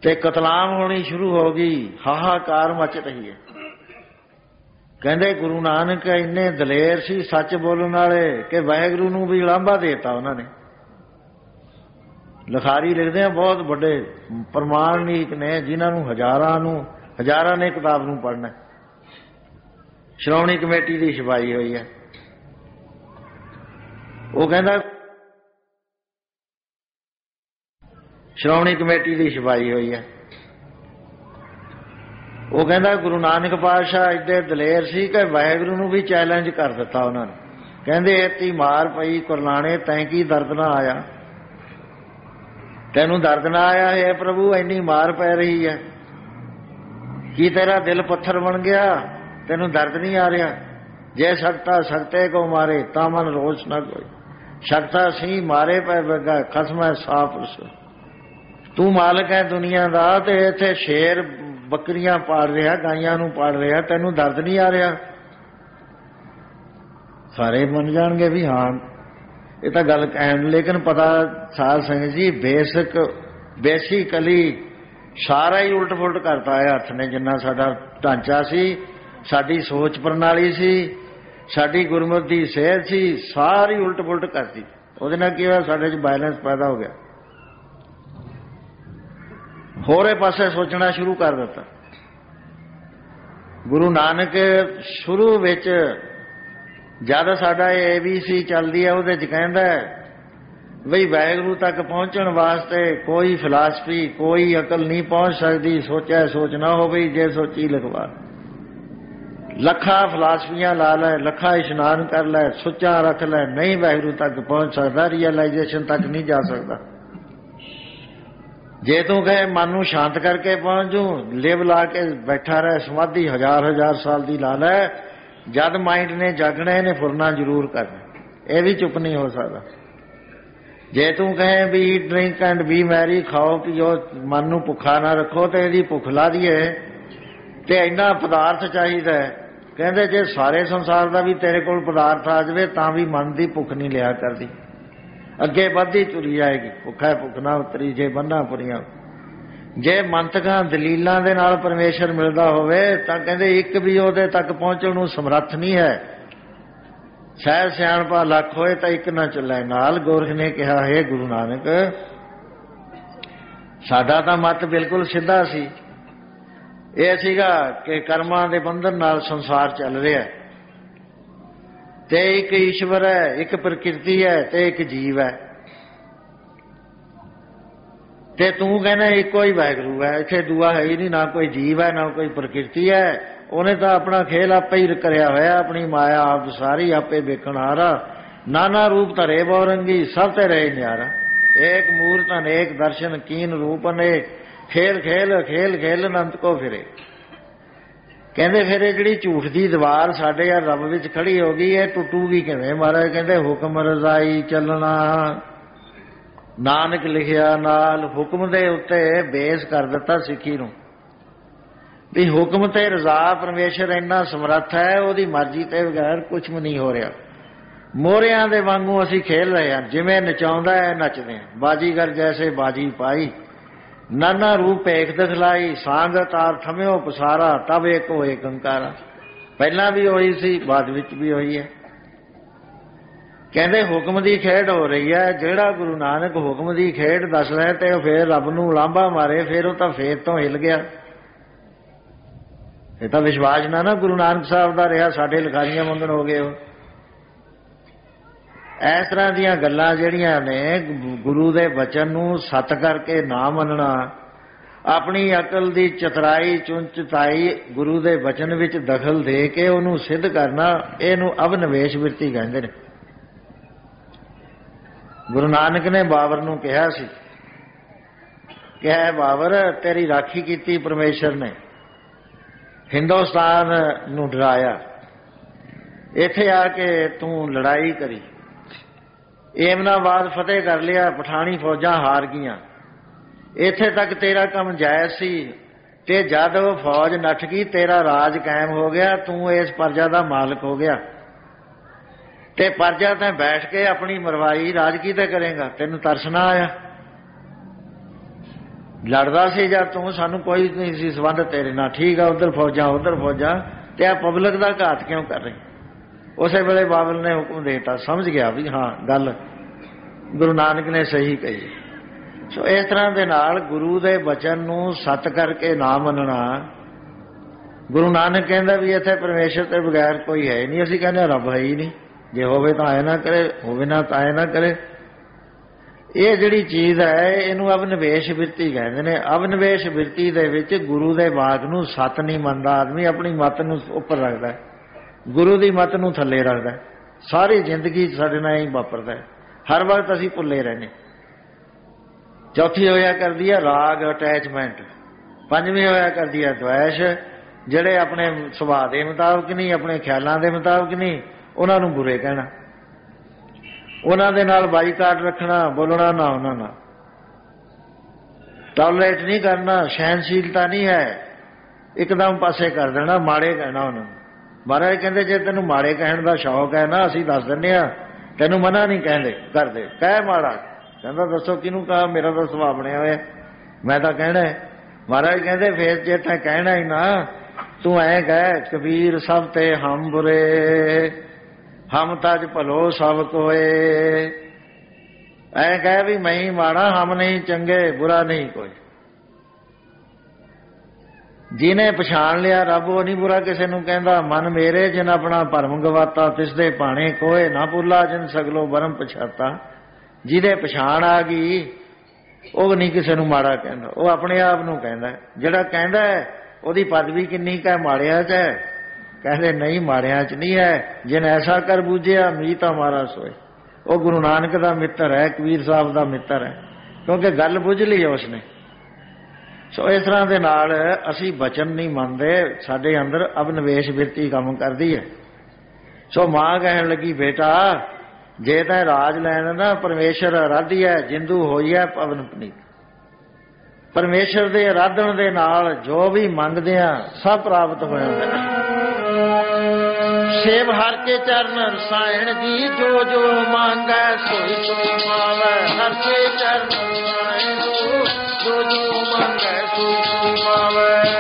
A: ਤੇ ਕਤਲਾਮ ਹੋਣੀ ਸ਼ੁਰੂ ਹੋ ਗਈ, ਹਾਹਾਕਾਰ ਮਚ ਰਹੀ ਹੈ। ਕਹਿੰਦੇ ਗੁਰੂ ਨਾਨਕ ਇੰਨੇ ਦਲੇਰ ਸੀ ਸੱਚ ਬੋਲਣ ਵਾਲੇ ਕਿ ਵਾਹਿਗੁਰੂ ਨੂੰ ਵੀ ਉਲਾਂਭਾ ਦੇਤਾ ਉਹਨਾਂ ਨੇ। ਲਿਖਾਰੀ ਲਿਖਦੇ ਆ ਬਹੁਤ ਵੱਡੇ ਪ੍ਰਮਾਣਿਕ ਨੇ ਜਿਨ੍ਹਾਂ ਨੂੰ ਹਜ਼ਾਰਾਂ ਨੂੰ ਹਜ਼ਾਰਾਂ ਨੇ ਕਿਤਾਬ ਨੂੰ ਪੜ੍ਹਨਾ। ਸ਼੍ਰੋਮਣੀ ਕਮੇਟੀ ਦੀ ਛਪਾਈ ਹੋਈ ਹੈ। ਉਹ ਕਹਿੰਦਾ ਸ਼੍ਰੋਮਣੀ ਕਮੇਟੀ ਦੀ ਛਪਾਈ ਹੋਈ ਹੈ। ਉਹ ਕਹਿੰਦਾ ਗੁਰੂ ਨਾਨਕ ਪਾਤਸ਼ਾਹ ਏਡੇ ਦਲੇਰ ਸੀ ਕਿ ਵਾਹਿਗੁਰੂ ਨੂੰ ਵੀ ਚੈਲੰਜ ਕਰ ਦਿੱਤਾ ਉਹਨਾਂ ਨੇ। ਕਹਿੰਦੇ ਇਤੀ ਮਾਰ ਪਈ ਕੁਰਲਾਣੇ ਤੈਂ ਕੀ ਦਰਦ ਨਾ ਆਇਆ। ਤੈਨੂੰ ਦਰਦ ਨਾ ਆਇਆ ਹੈ ਪ੍ਰਭੂ, ਇੰਨੀ ਮਾਰ ਪੈ ਰਹੀ ਹੈ, ਕੀ ਤੇਰਾ ਦਿਲ ਪੱਥਰ ਬਣ ਗਿਆ, ਤੈਨੂੰ ਦਰਦ ਨਹੀਂ ਆ ਰਿਹਾ। ਜੇ ਸਕਤਾ ਸਕਤੇ ਕੋ ਮਾਰੇ ਤਾਂ ਮਨ ਰੋਸ਼ ਨਾ ਕੋਈ, ਸਕਤਾ ਸੀ ਮਾਰੇ ਪੈ ਬੱਗਾ ਖਸਮੈ ਸਾਫ। ਤੂੰ ਮਾਲਕ ਹੈ ਦੁਨੀਆ ਦਾ ਤੇ ਇੱਥੇ ਸ਼ੇਰ ਬੱਕਰੀਆਂ ਪਾਲ ਰਿਹਾ, ਗਾਈਆਂ ਨੂੰ ਪਾਲ ਰਿਹਾ, ਤੈਨੂੰ ਦਰਦ ਨਹੀਂ ਆ ਰਿਹਾ। ਸਾਰੇ ਮੰਨ ਜਾਣਗੇ ਵੀ ਹਾਂ ਇਹ ਤਾਂ ਗੱਲ ਕਹਿਣ, ਲੇਕਿਨ ਪਤਾ ਸਾਧ ਸੰਗਤ ਜੀ ਬੇਸਿਕ ਬੇਸਿਕਲੀ ਸਾਰਾ ਹੀ ਉਲਟ ਫੁਲਟ ਕਰਤਾ ਹੈ ਹੱਥ ਨੇ। ਜਿੰਨਾ ਸਾਡਾ ਢਾਂਚਾ ਸੀ, ਸਾਡੀ ਸੋਚ ਪ੍ਰਣਾਲੀ ਸੀ, ਸਾਡੀ ਗੁਰਮਤਿ ਦੀ ਸਿਹਤ ਸੀ, ਸਾਰੀ ਉਲਟ ਫੁਲਟ ਕਰਤੀ। ਉਹਦੇ ਨਾਲ ਕੀ ਹੋਇਆ, ਸਾਡੇ 'ਚ ਵਾਇਲੈਂਸ ਪੈਦਾ ਹੋ ਗਿਆ, ਹੋਰੇ ਪਾਸੇ ਸੋਚਣਾ ਸ਼ੁਰੂ ਕਰ ਦਿੱਤਾ। ਗੁਰੂ ਨਾਨਕ ਸ਼ੁਰੂ ਵਿੱਚ ਜਦ ਸਾਡਾ ਇਹ ਏ ਬੀ ਸੀ ਚੱਲਦੀ ਹੈ ਉਹਦੇ 'ਚ ਕਹਿੰਦਾ ਬਈ ਵਾਹਿਗੁਰੂ ਤੱਕ ਪਹੁੰਚਣ ਵਾਸਤੇ ਕੋਈ ਫਿਲਾਸਫੀ ਕੋਈ ਅਕਲ ਨਹੀਂ ਪਹੁੰਚ ਸਕਦੀ। ਸੋਚਿਆ ਸੋਚ ਨਾ ਹੋ ਗਈ ਜੇ ਸੋਚੀ ਲਿਖਵਾ। ਲੱਖਾਂ ਫਿਲਾਸਫੀਆਂ ਲਾ ਲੈ, ਲੱਖਾਂ ਇਸ਼ਨਾਨ ਕਰ ਲੈ, ਸੁੱਚਾ ਰੱਖ ਲੈ, ਨਹੀਂ ਵਾਹਿਗੁਰੂ ਤੱਕ ਪਹੁੰਚ ਸਕਦਾ, ਰੀਅਲਾਈਜੇਸ਼ਨ ਤੱਕ ਨਹੀਂ ਜਾ ਸਕਦਾ। ਜੇ ਤੂੰ ਕਹੇ ਮਨ ਨੂੰ ਸ਼ਾਂਤ ਕਰਕੇ ਪਹੁੰਚ ਜੂ, ਲਿਵ ਲਾ ਕੇ ਬੈਠਾ ਰਹਿ, ਸਮਾਧੀ ਹਜ਼ਾਰ ਹਜ਼ਾਰ ਸਾਲ ਦੀ ਲਾ ਲੈ, ਜਦ ਮਾਈਂਡ ਨੇ ਜਾਗਣਾ ਇਹਨੇ ਫੁਰਨਾ ਜ਼ਰੂਰ ਕਰਨਾ, ਇਹ ਵੀ ਚੁੱਪ ਨਹੀਂ ਹੋ ਸਕਦਾ। ਜੇ ਤੂੰ ਕਹੇ ਵੀ eat drink and be merry, ਖਾਓ ਪੀਓ, ਮਨ ਨੂੰ ਭੁੱਖਾ ਨਾ ਰੱਖੋ ਤੇ ਇਹਦੀ ਭੁੱਖ ਲਾ ਦੀਏ ਤੇ ਇੰਨਾ ਪਦਾਰਥ ਚਾਹੀਦਾ। ਕਹਿੰਦੇ ਜੇ ਸਾਰੇ ਸੰਸਾਰ ਦਾ ਵੀ ਤੇਰੇ ਕੋਲ ਪਦਾਰਥ ਆ ਜਾਵੇ ਤਾਂ ਵੀ ਮਨ ਦੀ ਭੁੱਖ ਨਹੀਂ ਲਿਆ ਕਰਦੀ, ਅੱਗੇ ਵੱਧਦੀ ਤੁਰੀ ਜਾਏਗੀ। ਭੁੱਖਾ ਭੁੱਖ ਨਾ ਉਤਰੀ ਜੇ ਬੰਨਾ ਪੁਰੀਆਂ। ਜੇ ਮੰਤਕਾਂ ਦਲੀਲਾਂ ਦੇ ਨਾਲ ਪਰਮੇਸ਼ਰ ਮਿਲਦਾ ਹੋਵੇ ਤਾਂ ਕਹਿੰਦੇ ਇੱਕ ਵੀ ਉਹਦੇ ਤੱਕ ਪਹੁੰਚਣ ਨੂੰ ਸਮਰੱਥ ਨਹੀਂ ਹੈ। ਸਹਿ ਸਿਆਣਪਾ ਲੱਖ ਹੋਏ ਤਾਂ ਇੱਕ ਨਾ ਚੱਲੇ ਨਾਲ। ਗੋਰਖ ਨੇ ਕਿਹਾ ਹੈ ਗੁਰੂ ਨਾਨਕ ਸਾਡਾ ਤਾਂ ਮਤ ਬਿਲਕੁਲ ਸਿੱਧਾ ਸੀ। ਇਹ ਸੀਗਾ ਕਿ ਕਰਮਾਂ ਦੇ ਬੰਧਨ ਨਾਲ ਸੰਸਾਰ ਚੱਲ ਰਿਹਾ ਤੇ ਇੱਕ ਈਸ਼ਵਰ ਹੈ, ਇੱਕ ਪ੍ਰਕਿਰਤੀ ਹੈ ਤੇ ਇੱਕ ਜੀਵ ਹੈ। ਤੇ ਤੂੰ ਕਹਿੰਦਾ ਇੱਕੋ ਹੀ ਵਾਹਿਗੁਰੂ ਹੈ, ਇੱਥੇ ਦੂਆ ਹੈ ਹੀ ਨਹੀਂ, ਨਾ ਕੋਈ ਜੀਵ ਹੈ ਨਾ ਕੋਈ ਪ੍ਰਕਿਰਤੀ ਹੈ। ਉਹਨੇ ਤਾਂ ਆਪਣਾ ਖੇਲ ਆਪੇ ਹੀ ਕਰਿਆ ਹੋਇਆ, ਆਪਣੀ ਮਾਇਆ ਆਪ ਸਾਰੀ ਆਪੇ ਵੇਖਣ ਹਾਰਾ। ਨਾਨਾ ਰੂਪ ਧਰੇ ਬਹੁਰੰਗੀ ਸਭ ਤੇ ਰਹੇ ਨਿਆਰਾ। ਏਕ ਮੂਰਤ ਅਨੇਕ ਦਰਸ਼ਨ ਕੀਨ ਰੂਪ ਅਨੇਕ, ਖੇਲ ਖੇਲ ਖੇਲ ਖੇਲ ਅਨੰਤ ਕੋ ਫਿਰੇ। ਕਹਿੰਦੇ ਫਿਰ ਇਹ ਜਿਹੜੀ ਝੂਠ ਦੀ ਦੀਵਾਰ ਸਾਡੇ ਯਾਰ ਰੱਬ ਵਿੱਚ ਖੜੀ ਹੋ ਗਈ, ਇਹ ਟੁੱਟੂਗੀ ਕਿਵੇਂ ਮਹਾਰਾਜ? ਕਹਿੰਦੇ ਹੁਕਮ ਰਜ਼ਾਈ ਚੱਲਣਾ, ਨਾਨਕ ਲਿਖਿਆ ਨਾਲ। ਹੁਕਮ ਦੇ ਉੱਤੇ ਬੇਸ ਕਰ ਦਿੱਤਾ ਸਿੱਖੀ ਨੂੰ ਵੀ ਹੁਕਮ ਤੇ ਰਜ਼ਾ ਪਰਮੇਸ਼ਰ ਇੰਨਾ ਸਮਰੱਥ ਹੈ, ਉਹਦੀ ਮਰਜ਼ੀ ਤੇ ਬਗੈਰ ਕੁਛ ਵੀ ਨਹੀਂ ਹੋ ਰਿਹਾ। ਮੋਹਰਿਆਂ ਦੇ ਵਾਂਗੂ ਅਸੀਂ ਖੇਲ ਰਹੇ ਹਾਂ, ਜਿਵੇਂ ਨਚਾਉਂਦਾ ਹੈ ਨੱਚਦੇ ਹਾਂ। ਬਾਜੀਗਰ ਜੈਸੇ ਬਾਜੀ ਪਾਈ, ਨਾਨਾ ਰੂਪ ਏਕ ਦਿਖਲਾਈ, ਸਾਂਗ ਤਾਰ ਥਮਿਓ ਪਸਾਰਾ, ਤਬ ਏਕ ਹੋਏ ਕੰਕਾਰਾ। ਪਹਿਲਾਂ ਵੀ ਹੋਈ ਸੀ, ਬਾਅਦ ਵਿੱਚ ਵੀ ਹੋਈ ਹੈ। ਕਹਿੰਦੇ ਹੁਕਮ ਦੀ ਖੇਡ ਹੋ ਰਹੀ ਹੈ। ਜਿਹੜਾ ਗੁਰੂ ਨਾਨਕ ਹੁਕਮ ਦੀ ਖੇਡ ਦੱਸਦਾ ਤੇ ਉਹ ਫੇਰ ਰੱਬ ਨੂੰ ਲਾਂਭਾ ਮਾਰੇ, ਫੇਰ ਉਹ ਤਾਂ ਫੇਰ ਤੋਂ ਹਿੱਲ ਗਿਆ। ਇਹ ਤਾਂ ਵਿਸ਼ਵਾਸ ਨਾ ਨਾ ਗੁਰੂ ਨਾਨਕ ਸਾਹਿਬ ਦਾ ਰਿਹਾ, ਸਾਡੇ ਲਿਖਾਰੀਆਂ ਮੰਗਣ ਹੋ ਗਏ। ਉਹ ਇਸ ਤਰ੍ਹਾਂ ਦੀਆਂ ਗੱਲਾਂ ਜਿਹੜੀਆਂ ਨੇ ਗੁਰੂ ਦੇ ਬਚਨ ਨੂੰ ਸੱਤ ਕਰਕੇ ਨਾ ਮੰਨਣਾ, ਆਪਣੀ ਅਕਲ ਦੀ ਚਤਰਾਈ ਚੁੰਚਤਾਈ ਗੁਰੂ ਦੇ ਬਚਨ ਵਿੱਚ ਦਖਲ ਦੇ ਕੇ ਉਹਨੂੰ ਸਿੱਧ ਕਰਨਾ, ਇਹਨੂੰ ਅਵਨਿਵੇਸ਼ ਬਿਰਤੀ ਕਹਿੰਦੇ ਨੇ। ਗੁਰੂ ਨਾਨਕ ਨੇ ਬਾਬਰ ਨੂੰ ਕਿਹਾ ਸੀ ਕਿ ਹੈ ਬਾਬਰ ਤੇਰੀ ਰਾਖੀ ਕੀਤੀ ਪਰਮੇਸ਼ਰ ਨੇ, ਹਿੰਦੁਸਤਾਨ ਨੂੰ ਡਰਾਇਆ, ਇੱਥੇ ਆ ਕੇ ਤੂੰ ਲੜਾਈ ਕਰੀ, ਏਮਨਾਬਾਦ ਫਤਿਹ ਕਰ ਲਿਆ, ਪਠਾਣੀ ਫੌਜਾਂ ਹਾਰ ਗਈਆਂ, ਇੱਥੇ ਤੱਕ ਤੇਰਾ ਕੰਮ ਜਾਇਜ਼ ਸੀ ਤੇ ਜਦ ਉਹ ਫੌਜ ਨੱਠ ਗਈ ਤੇਰਾ ਰਾਜ ਕਾਇਮ ਹੋ ਗਿਆ, ਤੂੰ ਇਸ ਪਰਜਾ ਦਾ ਮਾਲਕ ਹੋ ਗਿਆ ਤੇ ਪਰਜਾ ਤੇ ਬੈਠ ਕੇ ਆਪਣੀ ਮਰਵਾਈ ਰਾਜ ਕੀ ਤੇ ਕਰੇਗਾ? ਤੈਨੂੰ ਤਰਸ ਨਾ ਆਇਆ? ਲੜਦਾ ਸੀ ਜਾਂ ਤੂੰ, ਸਾਨੂੰ ਕੋਈ ਨਹੀਂ ਸੀ ਸੰਬੰਧ ਤੇਰੇ ਨਾਲ, ਠੀਕ ਆ ਉੱਧਰ ਫੌਜਾਂ ਉੱਧਰ ਫੌਜਾਂ, ਤੇ ਆ ਪਬਲਿਕ ਦਾ ਘਾਤ ਕਿਉਂ ਕਰ ਰਹੀ। ਉਸੇ ਵੇਲੇ ਬਾਬਲ ਨੇ ਹੁਕਮ ਦੇ ਦਿੱਤਾ, ਸਮਝ ਗਿਆ ਵੀ ਹਾਂ ਗੱਲ ਗੁਰੂ ਨਾਨਕ ਨੇ ਸਹੀ ਕਹੀ। ਸੋ ਇਸ ਤਰ੍ਹਾਂ ਦੇ ਨਾਲ ਗੁਰੂ ਦੇ ਬਚਨ ਨੂੰ ਸੱਤ ਕਰਕੇ ਨਾ ਮੰਨਣਾ। ਗੁਰੂ ਨਾਨਕ ਕਹਿੰਦਾ ਵੀ ਇੱਥੇ ਪਰਮੇਸ਼ਰ ਤੋਂ ਬਗੈਰ ਕੋਈ ਹੈ ਨਹੀਂ। ਅਸੀਂ ਕਹਿੰਦੇ ਰੱਬ ਹੈ ਹੀ ਨਹੀਂ, ਜੇ ਹੋਵੇ ਤਾਂ ਆਏ ਨਾ ਕਰੇ, ਹੋਵੇ ਨਾ ਤਾਂ ਆਏ ਨਾ ਕਰੇ। ਇਹ ਜਿਹੜੀ ਚੀਜ਼ ਹੈ ਇਹਨੂੰ ਅਵਨਿਵੇਸ਼ ਬਿਰਤੀ ਕਹਿੰਦੇ ਨੇ। ਅਵਨਿਵੇਸ਼ ਬਿਰਤੀ ਦੇ ਵਿੱਚ ਗੁਰੂ ਦੇ ਬਾਤ ਨੂੰ ਸੱਤ ਨਹੀਂ ਮੰਨਦਾ ਆਦਮੀ, ਆਪਣੀ ਮੱਤ ਨੂੰ ਉੱਪਰ ਰੱਖਦਾ, ਗੁਰੂ ਦੀ ਮੱਤ ਨੂੰ ਥੱਲੇ ਰੱਖਦਾ। ਸਾਰੀ ਜ਼ਿੰਦਗੀ ਸਾਡੇ ਨਾਲ ਹੀ ਵਾਪਰਦਾ, ਹਰ ਵਕਤ ਅਸੀਂ ਭੁੱਲੇ ਰਹਿੰਦੇ। ਚੌਥੀ ਹੋਇਆ ਕਰਦੀ ਹੈ ਰਾਗ ਅਟੈਚਮੈਂਟ। ਪੰਜਵੀਂ ਹੋਇਆ ਕਰਦੀ ਹੈ ਦਵੈਸ਼, ਜਿਹੜੇ ਆਪਣੇ ਸੁਭਾਅ ਦੇ ਮੁਤਾਬਕ ਨਹੀਂ, ਆਪਣੇ ਖਿਆਲਾਂ ਦੇ ਮੁਤਾਬਕ ਨਹੀਂ, ਉਹਨਾਂ ਨੂੰ ਬੁਰੇ ਕਹਿਣਾ, ਉਹਨਾਂ ਦੇ ਨਾਲ ਬਾਈਕਾਟ ਰੱਖਣਾ, ਬੋਲਣਾ ਨਾ ਉਹਨਾਂ ਨਾਲ, ਟੋਲਰੇਟ ਨਹੀਂ ਕਰਨਾ, ਸਹਿਨਸ਼ੀਲਤਾ ਨਹੀਂ ਹੈ, ਇੱਕਦਮ ਪਾਸੇ ਕਰ ਦੇਣਾ, ਮਾੜੇ ਕਹਿਣਾ ਉਹਨਾਂ ਨੂੰ। ਮਹਾਰਾਜ ਕਹਿੰਦੇ ਜੇ ਤੈਨੂੰ ਮਾੜੇ ਕਹਿਣ ਦਾ ਸ਼ੌਕ ਹੈ ਨਾ, ਅਸੀਂ ਦੱਸ ਦਿੰਦੇ ਹਾਂ, ਤੈਨੂੰ ਮਨਾ ਨਹੀਂ ਕਹਿੰਦੇ ਕਰਦੇ, ਕਹਿ ਮਾੜਾ। ਕਹਿੰਦਾ ਦੱਸੋ ਕਿਹਨੂੰ ਕਹਾ, ਮੇਰਾ ਤਾਂ ਸੁਭਾਅ ਬਣਿਆ ਹੋਇਆ, ਮੈਂ ਤਾਂ ਕਹਿਣਾ। ਮਹਾਰਾਜ ਕਹਿੰਦੇ ਫੇਰ ਜੇ ਤੈਂ ਕਹਿਣਾ ਹੀ ਨਾ, ਤੂੰ ਐਂ ਕਹਿ ਕਬੀਰ ਸਭ ਤੇ ਹਮ ਬੁਰੇ, ਹਮ ਤਜ ਭਲੋ ਸਭ ਕੋਏ। ਐਂ ਕਹਿ ਵੀ ਮੈਂ ਹੀ ਮਾੜਾ, ਹਮ ਨਹੀਂ ਚੰਗੇ, ਬੁਰਾ ਨਹੀਂ ਕੋਈ। ਜਿਹਨੇ ਪਛਾਣ ਲਿਆ ਰੱਬ ਉਹ ਨਹੀਂ ਬੁਰਾ ਕਿਸੇ ਨੂੰ ਕਹਿੰਦਾ। ਮਨ ਮੇਰੇ ਜਿਨ ਆਪਣਾ ਭਰਮ ਗਵਾਤਾ, ਤਿਸਦੇ ਭਾਣੇ ਕੋਏ ਨਾ ਭੁੱਲਾ, ਜਿਨ ਸਗਲੋ ਬਰਮ ਪਛਾਤਾ। ਜਿਹਦੇ ਪਛਾਣ ਆ ਗਈ ਉਹ ਨਹੀਂ ਕਿਸੇ ਨੂੰ ਮਾੜਾ ਕਹਿੰਦਾ, ਉਹ ਆਪਣੇ ਆਪ ਨੂੰ ਕਹਿੰਦਾ। ਜਿਹੜਾ ਕਹਿੰਦਾ ਉਹਦੀ ਪਦਵੀ ਕਿੰਨੀ ਕੁ ਹੈ, ਮਾੜਿਆਂ 'ਚ ਹੈ? ਕਹਿੰਦੇ ਨਹੀਂ, ਮਾੜਿਆਂ 'ਚ ਨਹੀਂ ਹੈ। ਜਿਨ ਐਸਾ ਕਰ ਬੂਝਿਆ ਮੀਤ ਹਮਾਰਾ ਸੋਏ। ਉਹ ਗੁਰੂ ਨਾਨਕ ਦਾ ਮਿੱਤਰ ਹੈ, ਕਬੀਰ ਸਾਹਿਬ ਦਾ ਮਿੱਤਰ ਹੈ, ਕਿਉਂਕਿ ਗੱਲ ਬੁੱਝ ਲਈ ਉਸਨੇ। ਸੋ ਇਸ ਤਰ੍ਹਾਂ ਦੇ ਨਾਲ ਅਸੀਂ ਬਚਨ ਨਹੀਂ ਮੰਨਦੇ, ਸਾਡੇ ਅੰਦਰ ਅਵਨਿਵੇਸ਼ ਬਿਰਤੀ ਕੰਮ ਕਰਦੀ ਹੈ। ਸੋ ਮਾਂ ਕਹਿਣ ਲੱਗੀ ਬੇਟਾ ਜੇ ਤਾਂ ਰਾਜ ਲੈਣ ਨਾ, ਪਰਮੇਸ਼ਰ ਅਰਾਧੀ ਹੈ, ਜਿੰਦੂ ਹੋਈ ਹੈ ਪਵਨ ਪਨੀਤ। ਪਰਮੇਸ਼ਰ ਦੇ ਅਰਾਧਨ ਦੇ ਨਾਲ ਜੋ ਵੀ ਮੰਗਦੇ ਆ ਸਭ ਪ੍ਰਾਪਤ ਹੋ ਜਾਂਦਾ ਹੈ। ਸੇਵ ਹਰ ਕੇ ਚਰਨ ਰਸਾਇਣ ਜੀ, ਜੋ ਜੋ ਮੰਗੈ ਸੋਈ ਸੋਈ ਪਾਵੈ। ਹਰ ਕੇ ਚਰਨ ਰਸਾਇਣ ਜੋ ਜੋ ਮੰਗੈ ਸੋਈ ਸੋਈ ਪਾਵੈ।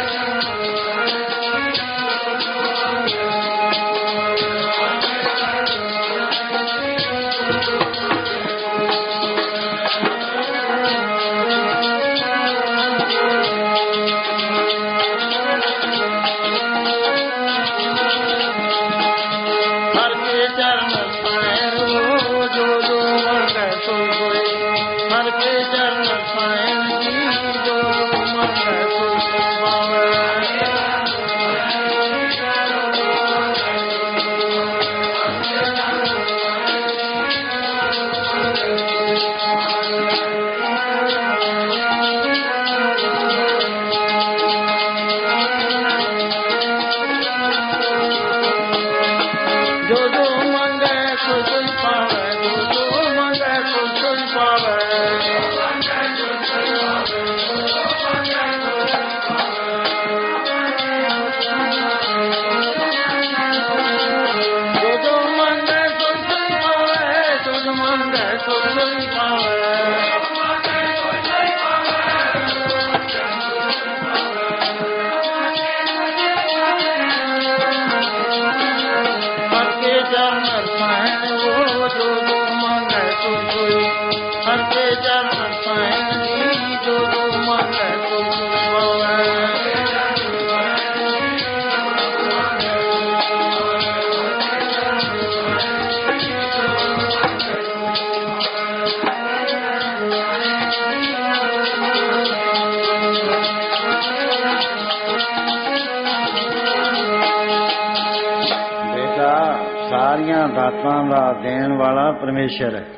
A: ਸਾਰੀਆਂ ਦਾਤਾਂ ਦਾ ਦੇਣ ਵਾਲਾ ਪਰਮੇਸ਼ਰ ਹੈ।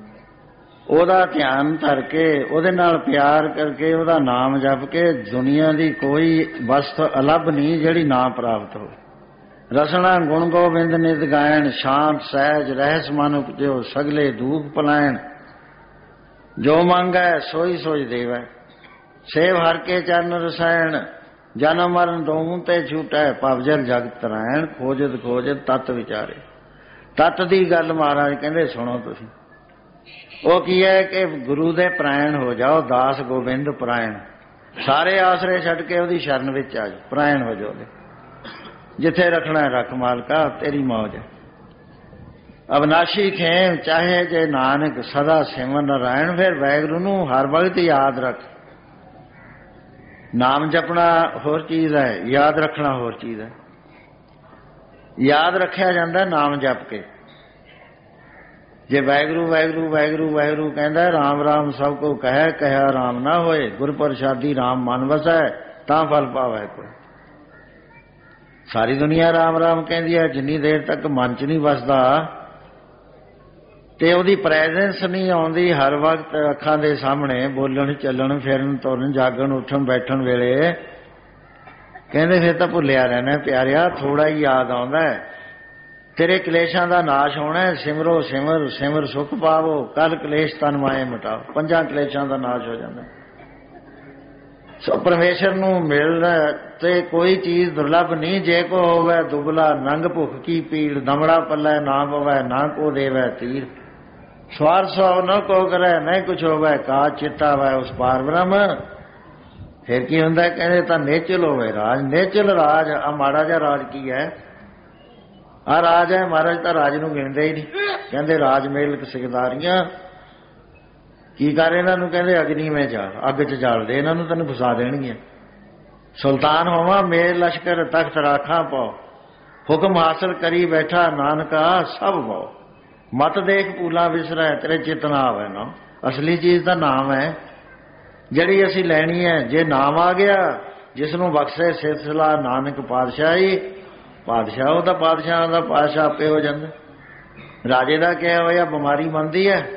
A: ਉਹਦਾ ਧਿਆਨ ਧਰ ਕੇ, ਉਹਦੇ ਨਾਲ ਪਿਆਰ ਕਰਕੇ, ਉਹਦਾ ਨਾਮ ਜਪ ਕੇ ਦੁਨੀਆ ਦੀ ਕੋਈ ਵਸਤ ਅਲੱਭ ਨਹੀਂ ਜਿਹੜੀ ਨਾ ਪ੍ਰਾਪਤ ਹੋ। ਰਸਨਾ ਗੁਣ ਗੋਬਿੰਦ ਨਿਤ ਗਾਇਣ, ਸ਼ਾਂਤ ਸਹਿਜ ਰਹਿਸ ਮਨ ਉਪਜਿਓ, ਸਗਲੇ ਧੂਪ ਪਲਾਇਣ। ਜੋ ਮੰਗੈ ਸੋਈ ਸੋਈ ਦੇਵੈ, ਸੇਵ ਹਰ ਕੇ ਚਰਨ ਰਸਾਇਣ। ਜਨਮ ਮਰਨ ਦੋਹੂੰ ਤੇ ਛੂਟੈ, ਭਵਜਲ ਜਗਤ ਤਰਾਇਣ। ਖੋਜਤ ਖੋਜਤ ਤਤ ਵਿਚਾਰੇ। ਤਤ ਦੀ ਗੱਲ ਮਹਾਰਾਜ ਕਹਿੰਦੇ ਸੁਣੋ ਤੁਸੀਂ। ਉਹ ਕੀ ਹੈ ਕਿ ਗੁਰੂ ਦੇ ਪ੍ਰਾਇਣ ਹੋ ਜਾਓ, ਦਾਸ ਗੋਬਿੰਦ ਪ੍ਰਾਇਣ, ਸਾਰੇ ਆਸਰੇ ਛੱਡ ਕੇ ਉਹਦੀ ਸ਼ਰਨ ਵਿੱਚ ਆ ਜਾਓ, ਪ੍ਰਾਇਣ ਹੋ ਜਾਓ। ਜਿੱਥੇ ਰੱਖਣਾ ਰੱਖ ਮਾਲਕਾ, ਤੇਰੀ ਮੌਜ ਹੈ। ਅਵਨਾਸ਼ੀ ਖੇਮ ਚਾਹੇ ਜੇ ਨਾਨਕ ਸਦਾ ਸਿਮਰ ਨਾਰਾਇਣ। ਫਿਰ ਵਾਹਿਗੁਰੂ ਨੂੰ ਹਰ ਵਕਤ ਯਾਦ ਰੱਖ। ਨਾਮ ਜਪਣਾ ਹੋਰ ਚੀਜ਼ ਹੈ, ਯਾਦ ਰੱਖਣਾ ਹੋਰ ਚੀਜ਼ ਹੈ। ਯਾਦ ਰੱਖਿਆ ਜਾਂਦਾ ਨਾਮ ਜਪ ਕੇ। ਜੇ ਵਾਹਿਗੁਰੂ ਵਾਹਿਗੁਰੂ ਵਾਹਿਗੁਰੂ ਵਾਹਿਗੁਰੂ ਕਹਿੰਦਾ, ਰਾਮ ਰਾਮ ਸਭ ਕੋ ਕਹਿ, ਕਹਿਆ ਰਾਮ ਨਾ ਹੋਏ, ਗੁਰ ਪ੍ਰਸਾਦੀ ਰਾਮ ਮਨ ਵਸੈ, ਤਾਂ ਫਲ ਪਾਵੈ ਕੋਈ। ਸਾਰੀ ਦੁਨੀਆ ਰਾਮ ਰਾਮ ਕਹਿੰਦੀ ਹੈ, ਜਿੰਨੀ ਦੇਰ ਤੱਕ ਮਨ 'ਚ ਨਹੀਂ ਵਸਦਾ ਤੇ ਉਹਦੀ ਪ੍ਰੈਜ਼ੈਂਸ ਨਹੀਂ ਆਉਂਦੀ ਹਰ ਵਕਤ ਅੱਖਾਂ ਦੇ ਸਾਹਮਣੇ, ਬੋਲਣ ਚੱਲਣ ਫਿਰਨ ਤੁਰਨ ਜਾਗਣ ਉੱਠਣ ਬੈਠਣ ਵੇਲੇ, ਕਹਿੰਦੇ ਫਿਰ ਤਾਂ ਭੁੱਲਿਆ ਰਹਿਣਾ ਪਿਆਰਿਆ। ਥੋੜਾ ਹੀ ਯਾਦ ਆਉਂਦਾ ਹੈ, ਤੇਰੇ ਕਲੇਸ਼ਾਂ ਦਾ ਨਾਸ਼ ਹੋਣਾ। ਸਿਮਰੋ ਸਿਮਰ ਸਿਮਰ ਸੁਖ ਪਾਵੋ, ਕੱਲ ਕਲੇਸ਼ ਤਨ ਮਾਏ ਮਿਟਾਓ। ਪੰਜਾਂ ਕਲੇਸ਼ਾਂ ਦਾ ਨਾਸ਼ ਹੋ ਜਾਂਦਾ। ਸੋ ਪਰਮੇਸ਼ਰ ਨੂੰ ਮਿਲਣਾ ਤੇ ਕੋਈ ਚੀਜ਼ ਦੁਰਲਭ ਨਹੀਂ। ਜੇ ਕੋ ਹੋਵੇ ਦੁਬਲਾ ਨੰਗ ਭੁੱਖ ਕੀ ਪੀੜ, ਦਮੜਾ ਪੱਲੇ ਨਾ ਪਵੈ ਨਾ ਕੋ ਦੇਵੈ ਤੀਰ। ਸਵਾਰ ਸਵਾਰ ਨਾ ਕੋ ਕਰੇ ਨਹੀਂ ਕੁਛ ਹੋਵੇ, ਕਾ ਚਿੱਤਾ ਵੈ ਉਸ ਪਾਰ ਬ੍ਰਹਮ। ਫਿਰ ਕੀ ਹੁੰਦਾ, ਕਹਿੰਦੇ ਤਾਂ ਨੇਚਲ ਹੋਵੇ ਰਾਜ। ਨੇਚਲ ਰਾਜ ਆ ਮਾੜਾ ਜਿਹਾ ਰਾਜ ਕੀ ਹੈ? ਆ ਰਾਜ ਹੈ ਮਹਾਰਾਜ ਤਾਂ ਰਾਜ ਨੂੰ ਗਿਣਦੇ ਹੀ ਨਹੀਂ। ਕਹਿੰਦੇ ਰਾਜ ਮੇਲ ਸਿਕਦਾਰੀਆਂ ਕੀ ਕਰ ਇਹਨਾਂ ਨੂੰ, ਕਹਿੰਦੇ ਅਗਨੀ ਮੈਂ ਜਾਲ, ਅੱਗ 'ਚ ਜਾਲ ਦੇ ਇਹਨਾਂ ਨੂੰ, ਤੈਨੂੰ ਫਸਾ ਦੇਣਗੀਆਂ। ਸੁਲਤਾਨ ਹੋਵਾਂ ਮੇਲ ਲਸ਼ਕਰ ਤਖਤ ਰਾਖਾਂ ਪਾਓ, ਹੁਕਮ ਹਾਸਲ ਕਰੀ ਬੈਠਾ ਨਾਨਕਾ ਸਭ ਪਾਓ। ਮਤ ਦੇਖ ਭੂਲਾ ਵਿਸਰੈ ਤੇਰੇ ਚਿਤ ਨਾ ਆਵੇ ਨਾ। ਅਸਲੀ ਚੀਜ਼ ਦਾ ਨਾਮ ਹੈ ਜਿਹੜੀ ਅਸੀਂ ਲੈਣੀ ਹੈ। ਜੇ ਨਾਮ ਆ ਗਿਆ, ਜਿਸ ਨੂੰ ਬਖਸ਼ੇ ਸਿਲਸਿਲਾ ਨਾਨਕ ਪਾਤਸ਼ਾਹੀ, ਪਾਤਸ਼ਾਹ ਉਹਦਾ ਪਾਤਸ਼ਾਹ ਦਾ ਪਾਤਸ਼ਾਹ ਆਪੇ ਹੋ ਜਾਂਦਾ। ਰਾਜੇ ਦਾ ਕਿਹਾ ਹੋਇਆ ਬਿਮਾਰੀ ਮੰਨਦੀ ਹੈ,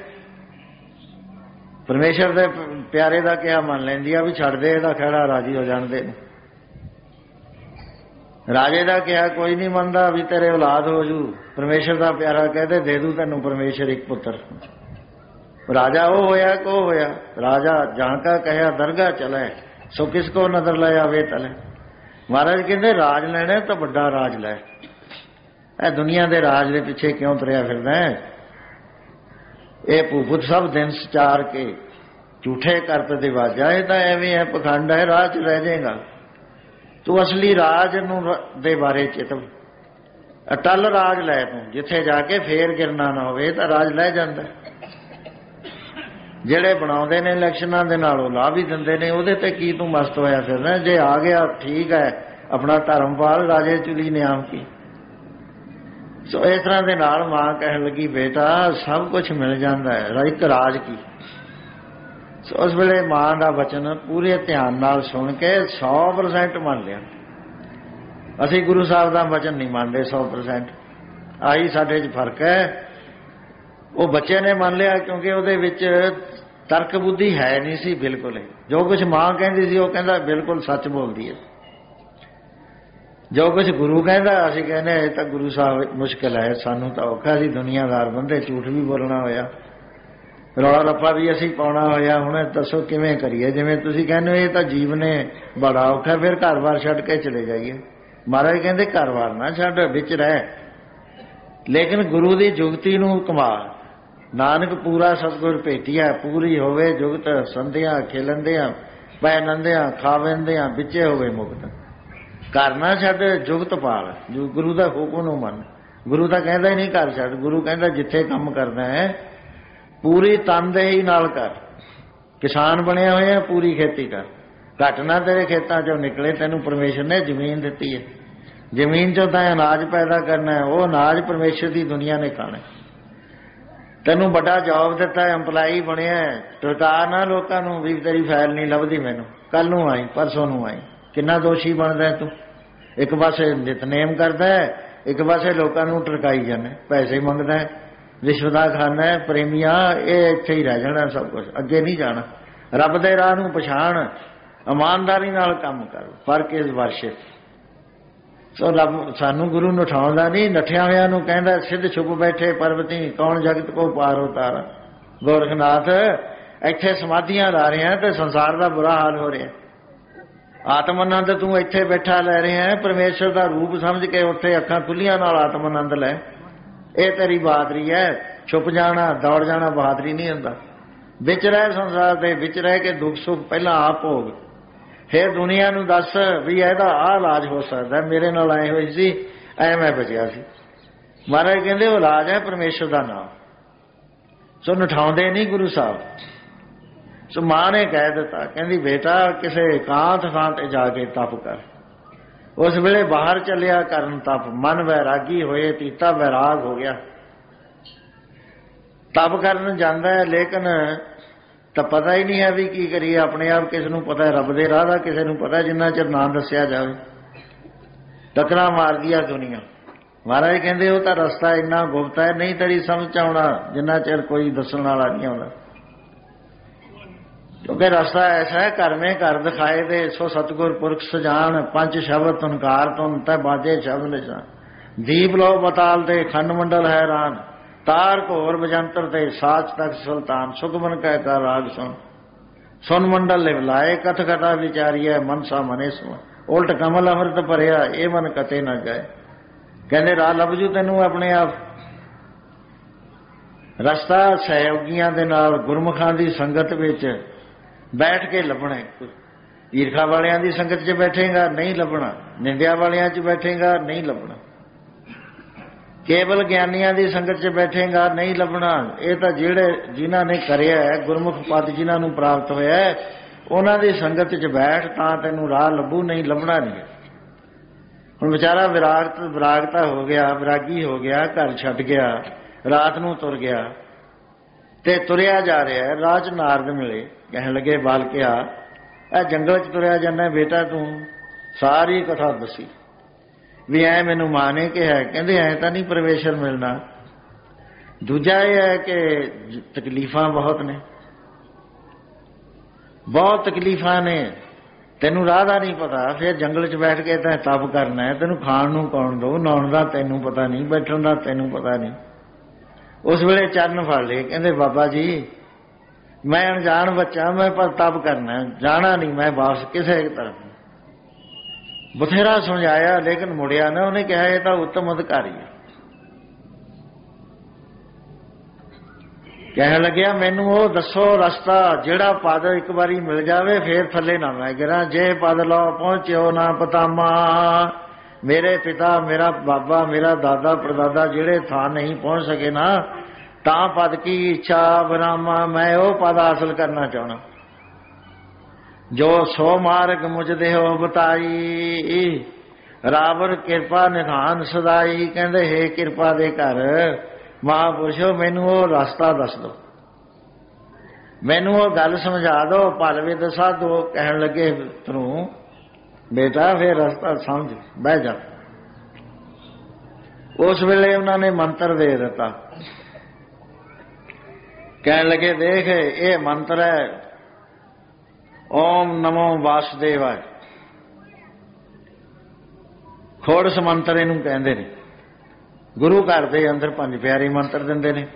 A: ਪਰਮੇਸ਼ਰ ਦੇ ਪਿਆਰੇ ਦਾ ਕਿਹਾ ਮੰਨ ਲੈਂਦੀ ਆ ਵੀ ਛੱਡ ਦੇ ਇਹਦਾ ਖਹਿੜਾ, ਰਾਜੀ ਹੋ ਜਾਣਦੇ। ਰਾਜੇ ਦਾ ਕਿਹਾ ਕੋਈ ਨਹੀਂ ਮੰਨਦਾ ਵੀ ਤੇਰੇ ਔਲਾਦ ਹੋ ਜੂ। ਪਰਮੇਸ਼ਰ ਦਾ ਪਿਆਰਾ ਕਹਿੰਦੇ ਦੇ ਦੂ ਤੈਨੂੰ ਪਰਮੇਸ਼ਰ ਇੱਕ ਪੁੱਤਰ। ਰਾਜਾ ਉਹ ਹੋਇਆ ਕੋ ਹੋਇਆ, ਰਾਜਾ ਜਾਂ ਕਾ ਕਹਿਆ ਦਰਗਾਹ ਚਲੇ, ਸੋ ਕਿਸ ਕੋ ਨਜ਼ਰ ਲੈ ਆਵੇ ਤਲੇ। ਮਹਾਰਾਜ ਕਹਿੰਦੇ ਰਾਜ ਲੈਣਾ ਤਾਂ ਵੱਡਾ ਰਾਜ ਲੈ। ਇਹ ਦੁਨੀਆ ਦੇ ਰਾਜ ਦੇ ਪਿੱਛੇ ਕਿਉਂ ਤੁਰਿਆ ਫਿਰਦਾ ਹੈ? ਇਹ ਭੂਪਤ ਸਭ ਦਿਨ ਸਚਾਰ ਕੇ ਝੂਠੇ ਕਰਤ ਦੇ ਵਾਜਾ। ਇਹ ਤਾਂ ਐਵੇਂ ਹੈ, ਪਖੰਡ ਹੈ, ਰਾਹ 'ਚ ਰਹਿ ਜਾਏਗਾ ਤੂੰ। ਅਸਲੀ ਰਾਜ ਨੂੰ ਦੇ ਬਾਰੇ ਚਿਤ, ਅਟਲ ਰਾਜ ਲੈ ਤੂੰ, ਜਿੱਥੇ ਜਾ ਕੇ ਫੇਰ ਗਿਰਨਾ ਨਾ ਹੋਵੇ। ਤਾਂ ਰਾਜ ਲੈ ਜਾਂਦਾ। ਜਿਹੜੇ ਬਣਾਉਂਦੇ ਨੇ ਇਲੈਕਸ਼ਨਾਂ ਦੇ ਨਾਲ ਉਹ ਲਾਹ ਵੀ ਦਿੰਦੇ ਨੇ, ਉਹਦੇ ਤੇ ਕੀ ਤੂੰ ਮਸਤ ਹੋਇਆ ਫਿਰਦਾ? ਜੇ ਆ ਗਿਆ ਠੀਕ ਹੈ, ਆਪਣਾ ਧਰਮਪਾਲ ਰਾਜੇ ਚੁਲੀ ਨਿਆਮ ਕੀ। ਸੋ ਇਸ ਤਰ੍ਹਾਂ ਦੇ ਨਾਲ ਮਾਂ ਕਹਿਣ ਲੱਗੀ ਬੇਟਾ ਸਭ ਕੁਛ ਮਿਲ ਜਾਂਦਾ ਹੈ, ਇੱਕ ਰਾਜ ਕੀ। ਸੋ ਉਸ ਵੇਲੇ ਮਾਂ ਦਾ ਵਚਨ ਪੂਰੇ ਧਿਆਨ ਨਾਲ ਸੁਣ ਕੇ ਸੌ ਪਰਸੈਂਟ ਮੰਨ ਲਿਆ। ਅਸੀਂ ਗੁਰੂ ਸਾਹਿਬ ਦਾ ਵਚਨ ਨਹੀਂ ਮੰਨਦੇ ਸੌ ਪਰਸੈਂਟ, ਆਹੀ ਸਾਡੇ 'ਚ ਫਰਕ ਹੈ। ਉਹ ਬੱਚੇ ਨੇ ਮੰਨ ਲਿਆ ਕਿਉਂਕਿ ਉਹਦੇ ਵਿੱਚ ਤਰਕ ਬੁੱਧੀ ਹੈ ਨਹੀਂ ਸੀ ਬਿਲਕੁਲ। ਜੋ ਕੁਛ ਮਾਂ ਕਹਿੰਦੀ ਸੀ ਉਹ ਕਹਿੰਦਾ ਬਿਲਕੁਲ ਸੱਚ ਬੋਲਦੀ ਹੈ। ਜੋ ਕੁਛ ਗੁਰੂ ਕਹਿੰਦਾ ਅਸੀਂ ਕਹਿੰਦੇ ਇਹ ਤਾਂ ਗੁਰੂ ਸਾਹਿਬ ਮੁਸ਼ਕਿਲ ਹੈ, ਸਾਨੂੰ ਤਾਂ ਔਖਾ ਸੀ ਦੁਨੀਆਦਾਰ ਬੰਦੇ, ਝੂਠ ਵੀ ਬੋਲਣਾ ਹੋਇਆ, ਰੌਲਾ ਰੱਪਾ ਵੀ ਅਸੀਂ ਪਾਉਣਾ ਹੋਇਆ। ਹੁਣ ਦੱਸੋ ਕਿਵੇਂ ਕਰੀਏ? ਜਿਵੇਂ ਤੁਸੀਂ ਕਹਿੰਦੇ ਹੋ ਇਹ ਤਾਂ ਜੀਵਨ ਹੈ ਬੜਾ ਔਖਾ, ਫਿਰ ਘਰ-ਬਾਰ ਛੱਡ ਕੇ ਚਲੇ ਜਾਈਏ। ਮਹਾਰਾਜ ਕਹਿੰਦੇ ਘਰ-ਬਾਰ ਨਾ ਛੱਡ, ਵਿੱਚ ਰਹਿ, ਲੇਕਿਨ ਗੁਰੂ ਦੀ ਜੁਗਤੀ ਨੂੰ ਕਮਾ। ਨਾਨਕ ਪੂਰਾ ਸਤਿਗੁਰ ਭੇਟਿਆ, ਪੂਰੀ ਹੋਵੇ ਜੁਗਤ ਸੰਧਿਆ ਖੇਲੰਦਿਆਂ ਪੈ ਨੰਦਿਆਂ ਖਾਵੰਦਿਆਂ ਵਿੱਚੇ ਹੋਵੇ ਮੁਕਤ। ਘਰ ਨਾ ਛੱਡ, ਜੁਗਤ ਪਾਲ, ਜੋ ਗੁਰੂ ਦਾ ਹੁਕਮ ਨੂੰ ਮੰਨ। ਗੁਰੂ ਤਾਂ ਕਹਿੰਦਾ ਹੀ ਨਹੀਂ ਘਰ ਛੱਡ, ਗੁਰੂ ਕਹਿੰਦਾ ਜਿੱਥੇ ਕੰਮ ਕਰਨਾ ਹੈ ਪੂਰੀ ਤਨਦੇਹੀ ਨਾਲ ਕਰ। ਕਿਸਾਨ ਬਣਿਆ ਹੋਇਆ, ਪੂਰੀ ਖੇਤੀ ਕਰ, ਘੱਟ ਨਾ ਤੇਰੇ ਖੇਤਾਂ 'ਚੋਂ ਨਿਕਲੇ। ਤੈਨੂੰ ਪਰਮੇਸ਼ਰ ਨੇ ਜ਼ਮੀਨ ਦਿੱਤੀ ਹੈ, ਜ਼ਮੀਨ 'ਚੋਂ ਤਾਂ ਅਨਾਜ ਪੈਦਾ ਕਰਨਾ ਹੈ, ਉਹ ਅਨਾਜ ਪਰਮੇਸ਼ਰ ਦੀ ਦੁਨੀਆ ਨੇ ਖਾਣਾ। ਤੈਨੂੰ ਵੱਡਾ ਜੌਬ ਦਿੱਤਾ, ਐਂਪਲਾਈ ਬਣਿਆ, ਟਰਕਾ ਨਾ ਲੋਕਾਂ ਨੂੰ ਵੀ ਤੇਰੀ ਫਾਈਲ ਨਹੀਂ ਲੱਭਦੀ, ਮੈਨੂੰ ਕੱਲ ਨੂੰ ਆਈ ਪਰਸੋਂ ਨੂੰ ਆਈ। ਕਿੰਨਾ ਦੋਸ਼ੀ ਬਣਦਾ ਤੂੰ? ਇੱਕ ਪਾਸੇ ਨਿਤਨੇਮ ਕਰਦਾ ਹੈ, ਇੱਕ ਪਾਸੇ ਲੋਕਾਂ ਨੂੰ ਟਰਕਾਈ ਜਾਂਦਾ, ਪੈਸੇ ਮੰਗਦਾ, ਰਿਸ਼ਵਤਾਂ ਖਾਂਦਾ ਹੈ। ਪ੍ਰੇਮੀਆਂ ਇਹ ਇੱਥੇ ਹੀ ਰਹਿ ਜਾਣਾ, ਸਭ ਕੁਛ ਅੱਗੇ ਨਹੀਂ ਜਾਣਾ। ਰੱਬ ਦੇ ਰਾਹ ਨੂੰ ਪਛਾਣ, ਇਮਾਨਦਾਰੀ ਨਾਲ ਕੰਮ ਕਰ, ਫਰਕ ਇਸ ਵਰਸ਼ਿਤ। ਸੋ ਰੱਬ ਸਾਨੂੰ ਗੁਰੂ ਨੂੰ ਉਠਾਉਂਦਾ ਨਹੀਂ, ਨੱਠਿਆਂ ਹੋਇਆਂ ਨੂੰ ਕਹਿੰਦਾ ਸਿੱਧ ਛੁਪ ਬੈਠੇ ਪਰਬਤੀ ਕੌਣ ਜਗਤ ਕੋ ਪਾਰ ਉਤਾਰਾ। ਗੋਰਖਨਾਥ ਇੱਥੇ ਸਮਾਧੀਆਂ ਲਾ ਰਹੇ ਆ ਤੇ ਸੰਸਾਰ ਦਾ ਬੁਰਾ ਹਾਲ ਹੋ ਰਿਹਾ। ਆਤਮ ਆਨੰਦ ਤੂੰ ਇੱਥੇ ਬੈਠਾ ਲੈ ਰਿਹਾ ਹੈ, ਪਰਮੇਸ਼ਰ ਦਾ ਰੂਪ ਸਮਝ ਕੇ ਉੱਥੇ ਅੱਖਾਂ ਖੁੱਲੀਆਂ ਨਾਲ ਆਤਮ ਆਨੰਦ ਲੈ। ਇਹ ਤੇਰੀ ਬਹਾਦਰੀ ਹੈ। छुप जाना दौड़ जाना बहादरी नहीं हुंदा। विच रह संसार दे विच रह के दुख सुख पहला आप भोग, फिर दुनिया नूं दस भी इहदा आह इलाज हो सकदा। मेरे नाल आए होई सी, ऐ मैं बचिया सी। महाराज कहंदे वो इलाज है परमेश्वर दा नाम। सो नठाउंदे नहीं गुरु साहब। सो मां ने कह दिता, कहंदी बेटा किसे एकांत थां ते जाके तप कर। उस वेले बाहर चलिया करन तप, मन वैरागी होए, तीता वैराग हो गया। तप करन जांदा है लेकिन तो पता ही नहीं है भी की करिए। अपने आप किसी नूं पता है रब दे राह दा, किसी नूं पता जिन्ना चिर ना दस्सिया जावे। टकरा मार दिया दुनिया। महाराज कहंदे वो तां रस्ता इन्ना गुप्त है, नहीं तेरी समझ आउणा जिन्ना चिर कोई दस्सण वाला नहीं आउंदा। क्योंकि रास्ता ऐसा है घर में घर दिखाए दे। सो सतगुर पुरख सजान, पंच शब्द तुनकार तुन तै बाजे शब्द निशान। दीप लो बताल दे खंड मंडल हैरान, तार घोर बजंतर दे साच तक सुल्तान। सुखमन कह का राग सुन, सुन मंडल लिव लाए, कथ कथा विचारिए मनसा मने सुन। उल्ट कमल अमृत भरिया, ये मन कते न जाए। कहते राह लभ जू तेनू अपने आप। रस्ता सहयोगियां दे नाल गुरमुखां दी संगत विच बैठ के लभना। ईरखा वालियां दी संगत च बैठेगा नहीं लभना, निंदिया वालियां च बैठेगा नहीं लभना, केवल ज्ञानियां दी संगत च बैठेगा नहीं लभना। ये तो जिहड़े जिन्हां ने करिया है गुरमुख पद जिन्हां नूं प्राप्त होया है, उन्हां दी संगत च बैठ तां तैनूं राह लभू, नहीं लभना नहीं। हुण बेचारा विरागत विरागता हो गया, विरागी हो गया, घर छड्ड गया, रात नूं तुर गया ते तुरिया जा रहा है। राह च नारद मिले, कहण लगे बालकिया ए जंगल च तुरिया जाना बेटा, तू सारी कथा दसी भी ऐ मैनू मां ने कहा। कहंदे ऐ तां नहीं परमेश्वर मिलना। दूजा यह है कि तकलीफां बहुत ने, बहुत तकलीफां ने, तेनू राह दा नहीं पता। फिर जंगल च बैठ के तैं तप करना है, तेनू खाण नूं कौन दो, नहाउण दा तैनू पता नहीं, बैठण दा तैनू पता नहीं। उस वेले चरण फड़ ले, कहंदे बाबा जी मैं अनजान बच्चा, मैं पर तप करना है, जाना नहीं मैं वापस किसी तरफ। बथेरा समझाया लेकिन मुड़िया ना। उन्हें कहा यह तो उत्तम अधिकारी है। कह लग्या मैनू वो दसो रस्ता जिहड़ा पद एक बारी मिल जावे फिर थले ना मैं गिरा। जे पद लो पहुंचो ना पतामा, मेरे पिता मेरा बाबा मेरा दादा परदादा जिहड़े था नहीं पहुंच सके ना, ता पद की इच्छा बनामा, मैं वो पद हासिल करना चाहना। जो सो मार्ग मुझ देहो बताई, रावर कृपा निधान सदाई। कहंदे हे कृपा दे घर महापुरुषो मैनू वो रास्ता दस दो, मैनू वो गल समझा दो, पल भी दसा दो। कहन लगे तू बेटा फिर रास्ता समझ बह जा। उस वेले उन्होंने मंत्र दे दिता। कहन लगे देख ये मंत्र है ओम नमो वासुदेवाय। खोड़स मंत्र इनू कहते ने। गुरु घर के अंदर पंज प्यारे मंत्र देंदे ने।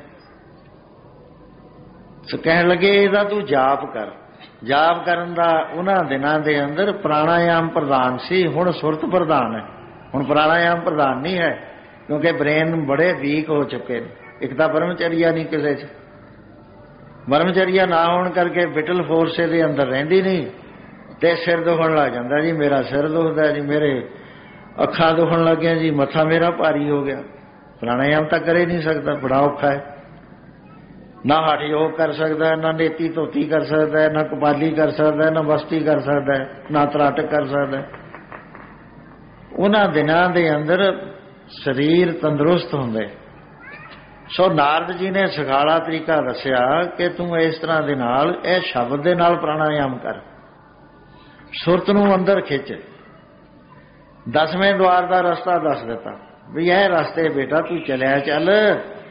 A: सो कहन लगे इहदा तू जाप कर। जाप करन दा उन्हां दिनां दे अंदर प्राणायाम प्रधान सी, हुण सुरत प्रधान है। हुण प्राणायाम प्रधान नहीं है क्योंकि ब्रेन बड़े वीक हो चुके हैं। एक तो ब्रह्मचर्या नहीं किसी च, ब्रह्मचर्या ना होने करके विटल फोर्स दे अंदर रहिंदी नहीं ते सिर दुखण लग जाता जी, मेरा सिर दुखदा जी, मेरे अखां दुखण लग गया जी, मथा मेरा भारी हो गया। प्राणायाम तो करे नहीं सकता, बड़ा औखा है। ना हठ योग कर सकता है, ना नेती धोती कर सकता है, ना कपाली कर सकता है, ना बस्ती कर सकता है, ना त्राटक कर सकता है। उन्हां दिनां दे अंदर शरीर तंदुरुस्त हुंदे। सो नारद जी ने सखाला तरीका दसिया कि तू इस तरह दे नाल इह शब्द दे नाल प्राणायाम कर, सुरत नूं अंदर खिच। दसवें द्वार का रास्ता दस दिता भी यह रास्ते बेटा तू चलिया चल,